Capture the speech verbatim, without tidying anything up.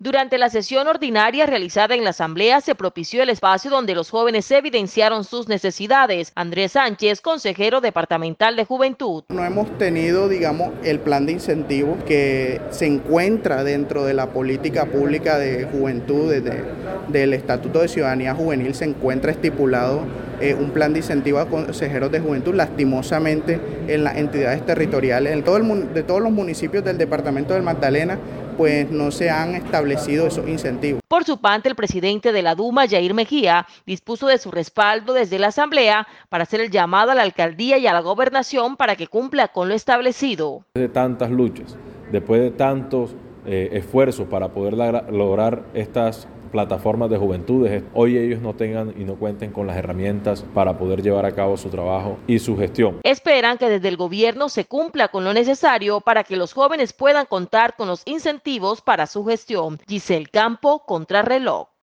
Durante la sesión ordinaria realizada en la Asamblea se propició el espacio donde los jóvenes evidenciaron sus necesidades. Andrés Sánchez, consejero departamental de Juventud. No hemos tenido, digamos, el plan de incentivos que se encuentra dentro de la política pública de juventud, desde, del Estatuto de Ciudadanía Juvenil, se encuentra estipulado eh, un plan de incentivos a consejeros de juventud. Lastimosamente, en las entidades territoriales, en todo el, de todos los municipios del departamento del Magdalena, pues no se han establecido esos incentivos. Por su parte, el presidente de la Duma, Yair Mejía, dispuso de su respaldo desde la Asamblea para hacer el llamado a la alcaldía y a la gobernación para que cumpla con lo establecido. De tantas luchas, después de tantos eh, esfuerzos para poder lograr estas plataformas de juventudes, hoy ellos no tengan y no cuenten con las herramientas para poder llevar a cabo su trabajo y su gestión. Esperan que desde el gobierno se cumpla con lo necesario para que los jóvenes puedan contar con los incentivos para su gestión. Giselle Campo, Contrarreloj.